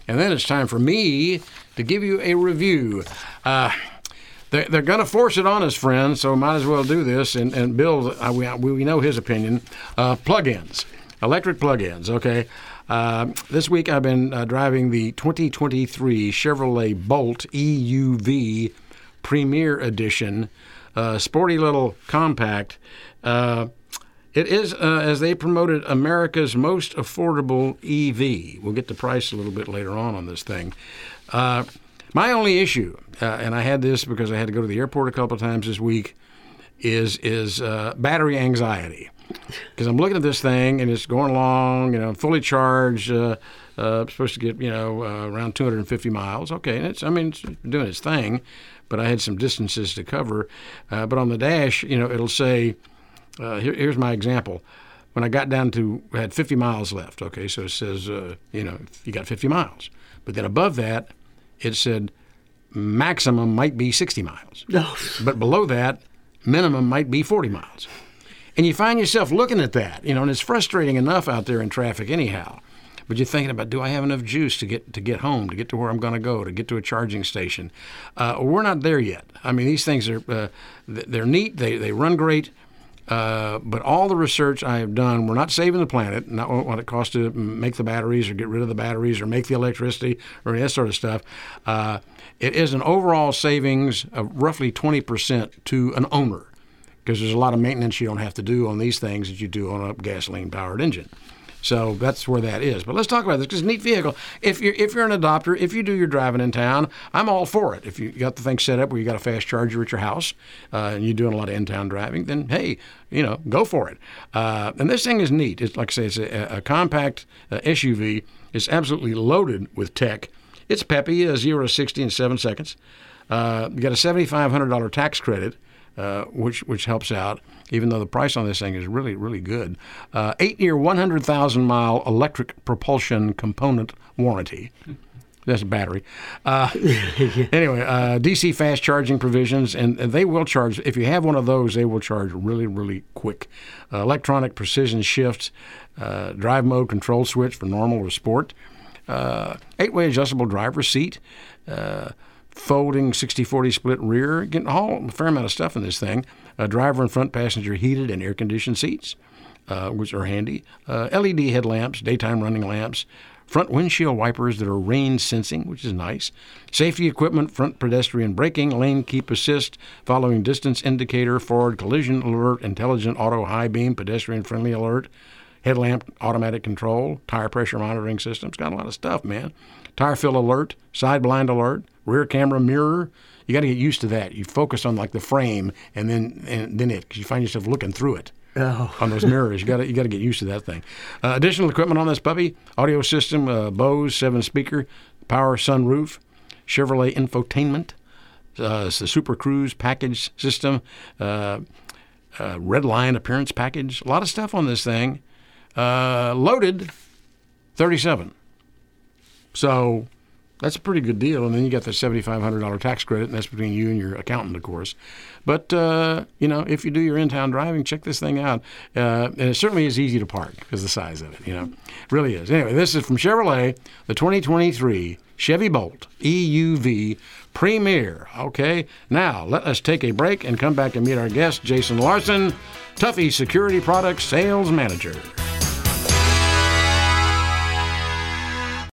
And then it's time for me to give you a review. They're going to force it on us, friends, so might as well do this. And Bill, we know his opinion. Plug-ins, electric plug-ins, okay? This week I've been driving the 2023 Chevrolet Bolt EUV Premier Edition, sporty little compact. It is, as they promoted, America's most affordable EV. We'll get the price a little bit later on this thing. My only issue, and I had this because I had to go to the airport a couple of times this week, is battery anxiety. Because I'm looking at this thing and it's going along, fully charged, supposed to get, around 250 miles. Okay, and it's doing its thing, but I had some distances to cover. But on the dash, it'll say, here's my example. When I got down to, I had 50 miles left. Okay, so it says, you got 50 miles. But then above that, it said maximum might be 60 miles. No. But below that, minimum might be 40 miles. And you find yourself looking at that, and it's frustrating enough out there in traffic anyhow. But you're thinking about, do I have enough juice to get home, to get to where I'm going to go, to get to a charging station? We're not there yet. I mean, these things are they're neat. They run great. But all the research I have done, we're not saving the planet, not what it costs to make the batteries or get rid of the batteries or make the electricity or that sort of stuff. It is an overall savings of roughly 20% to an owner, because there's a lot of maintenance you don't have to do on these things that you do on a gasoline-powered engine. So that's where that is. But let's talk about this, because it's a neat vehicle. If you're an adopter, if you do your driving in town, I'm all for it. If you got the thing set up where you got a fast charger at your house and you're doing a lot of in-town driving, then hey, go for it. And this thing is neat. It's like I say, it's a compact SUV. It's absolutely loaded with tech. It's peppy, 0 to 60 in 7 seconds. You got a $7,500 tax credit. Which helps out, even though the price on this thing is really, really good. 8-year, 100,000-mile electric propulsion component warranty. That's a battery. Anyway, DC fast charging provisions, and they will charge. If you have one of those, they will charge really, really quick. Electronic precision shift, drive mode control switch for normal or sport. 8-way adjustable driver's seat. Folding 60-40 split rear, getting a fair amount of stuff in this thing. Driver and front passenger heated and air-conditioned seats, which are handy. LED headlamps, daytime running lamps. Front windshield wipers that are rain sensing, which is nice. Safety equipment, front pedestrian braking, lane keep assist, following distance indicator, forward collision alert, intelligent auto high beam, pedestrian friendly alert. Headlamp automatic control, tire pressure monitoring systems. Got a lot of stuff, man. Tire fill alert, side blind alert, rear camera mirror. You got to get used to that. You focus on like the frame and then it, because you find yourself looking through it on those mirrors. You got to get used to that thing. Additional equipment on this puppy: audio system, Bose 7-speaker, power sunroof, Chevrolet infotainment, it's the Super Cruise package system, Red Line appearance package. A lot of stuff on this thing. Loaded 37. So that's a pretty good deal. And then you got the $7,500 tax credit, and that's between you and your accountant, of course. But, if you do your in-town driving, check this thing out. And it certainly is easy to park because of the size of it, It really is. Anyway, this is from Chevrolet, the 2023 Chevy Bolt EUV Premier. Okay, now let us take a break and come back and meet our guest, Jason Larson, Tuffy Security Products Sales Manager.